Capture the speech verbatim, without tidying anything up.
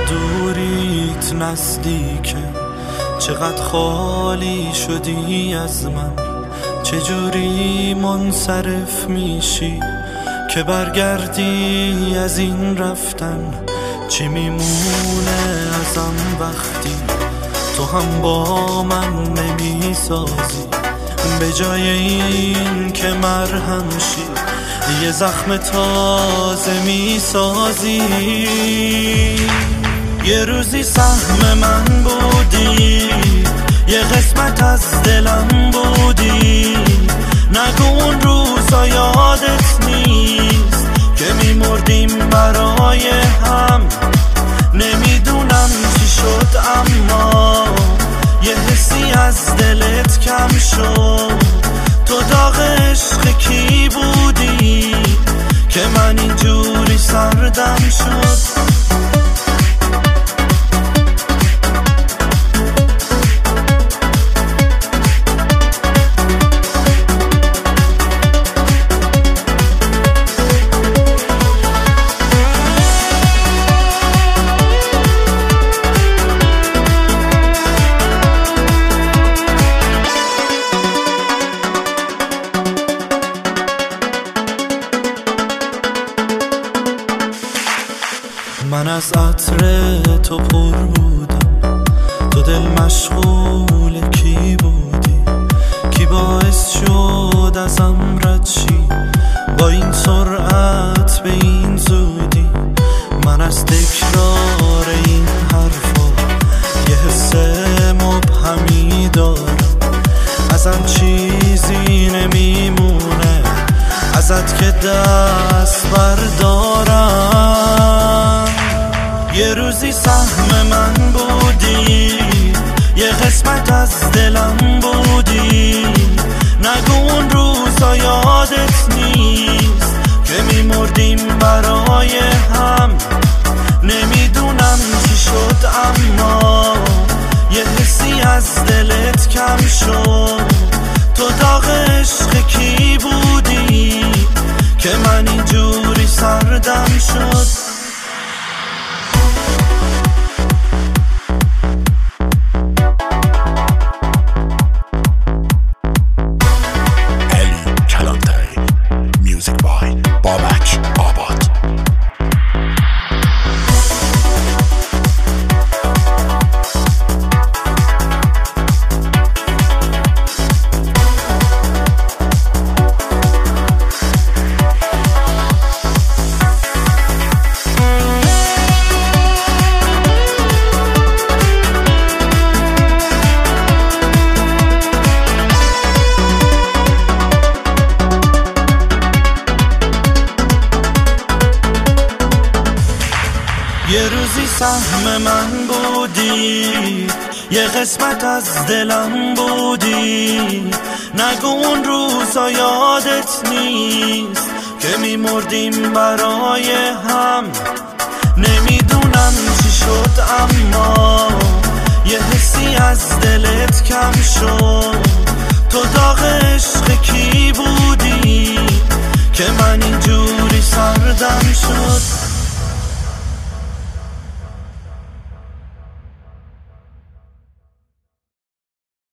دوریت نزدیکه، چقدر خالی شدی از من، چجوری منصرف میشی که برگردی از این رفتن؟ چی میمونه ازم وقتی تو هم با من نمیسازی؟ به جای این که مرهم شی یه زخم تازه میسازی. یه روزی سهم من بودی، یه قسمت از دلم بودی، نگو اون روزا یادت نیست که میمردیم برای هم. نمیدونم چی شد اما یه حسی از دلت کم شد. تو داغ عشق کی بودی که من اینجوری سردم شد؟ من از عطر تو پر بودم، تو دل مشغول کی بودی؟ کی باعث شد ازم رد شی با این سرعت به این زودی؟ من از تکرار این حرفا یه حس مبهمی دارم، ازم چیزی نمیمونه ازت که دست بردارم. یه روزی سهم من بودی، یه قسمت از دلم بودی، نگو اون روزا یادت نیست که میمردیم برای هم. نمیدونم چی شد اما یه حسی از دلت کم شد. تو داغ عشق کی بودی که من اینجوری سردم شد؟ یه روزی سهم من بودی، یه قسمت از دلم بودی، نگو اون روزا یادت نیست که میمردیم برای هم. نمیدونم چی شد اما یه حسی از دلت کم شد. تو داغ عشق کی بودی که من اینجوری سردم شد؟